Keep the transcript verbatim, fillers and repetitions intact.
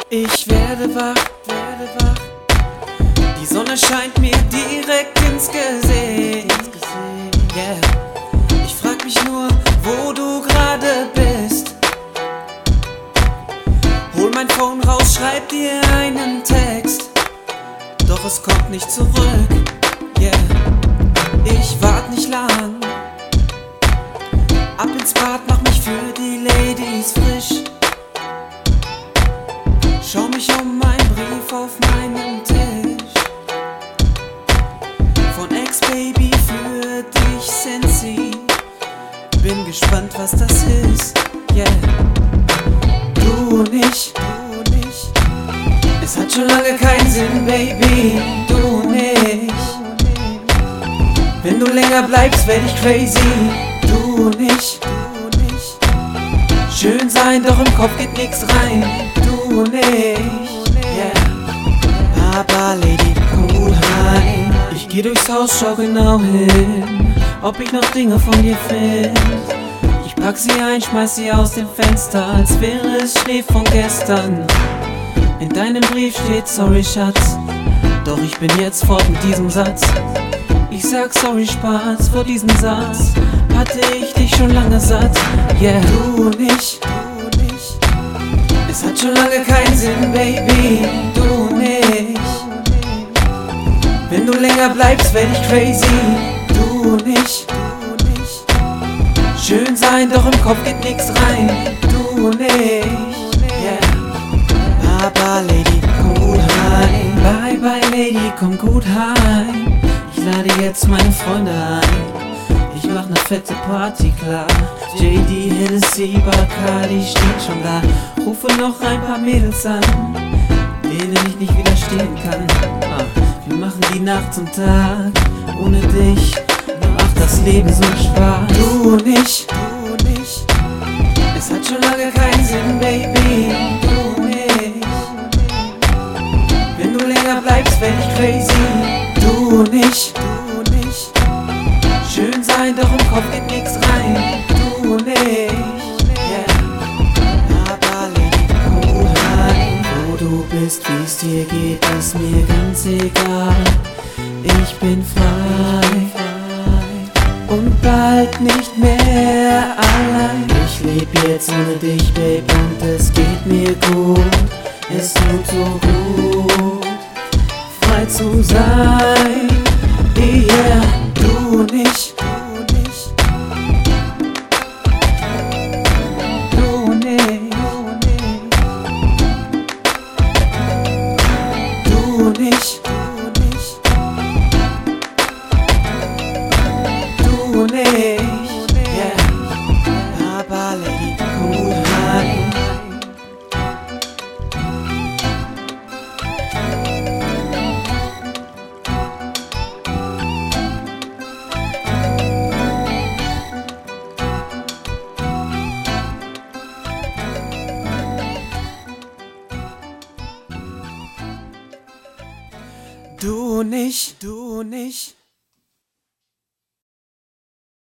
Ich werde wach, werde wach. Die Sonne scheint mir direkt ins Gesicht. Yeah. Ich frag mich nur, wo du gerade bist. Hol mein Phone raus, schreib dir einen Text. Doch es kommt nicht zurück. Yeah. Ich wart nicht lang. Ab ins Bad, mach mich für die Ladies frisch. Schau mich um, mein Brief auf meinem Tisch. Von Ex-Baby für dich, Sensi. Bin gespannt, was das ist, yeah. Du und ich, du und ich. Es hat schon lange keinen Sinn, Baby. Du und ich. Wenn du länger bleibst, werd ich crazy. Du und ich, du und ich. Schön sein, doch im Kopf geht nix rein. Du und ich, yeah. Aber Lady, komm gut heim. Ich geh durchs Haus, schau genau hin, ob ich noch Dinge von dir find. Ich pack sie ein, schmeiß sie aus dem Fenster, als wäre es Schnee von gestern. In deinem Brief steht sorry Schatz, doch ich bin jetzt fort mit diesem Satz. Ich sag sorry Spaß, vor diesem Satz hatte ich dich schon lange satt. Yeah, du und ich, du und ich. Es hat schon lange keinen Sinn, Baby. Du und ich. Wenn du länger bleibst, werd ich crazy. Du und ich, du und ich. Schön sein, doch im Kopf geht nix rein. Du und ich, yeah. Aber Lady, komm gut heim. Bye bye Lady, komm gut heim. Ich lade jetzt meine Freunde ein. Ich mach ne fette Party klar. J D, Hennessy, Bacardi steht schon da. Rufe noch ein paar Mädels an, denen ich nicht widerstehen kann. Ah, wir machen die Nacht zum Tag. Ohne dich macht das Leben so Spaß. Du und ich, du und ich. Es hat schon lange keinen Sinn, Baby. Du und ich. Wenn du länger bleibst, werd ich crazy. Du und ich, du und ich. Schön sein, doch im Kopf geht nix rein. Du und ich, yeah. Aber Lady, komm gut heim. Wo du bist, wie's dir geht, ist mir ganz egal. Ich bin frei und bald nicht mehr allein. Ich leb jetzt ohne dich, Babe, und es geht mir gut. Es tut so gut, frei zu sein, yeah. Du und ich, du und ich. Du und ich, du und ich. Du und ich, yeah. Aber Lady, komm gut heim. Du und ich, du und ich.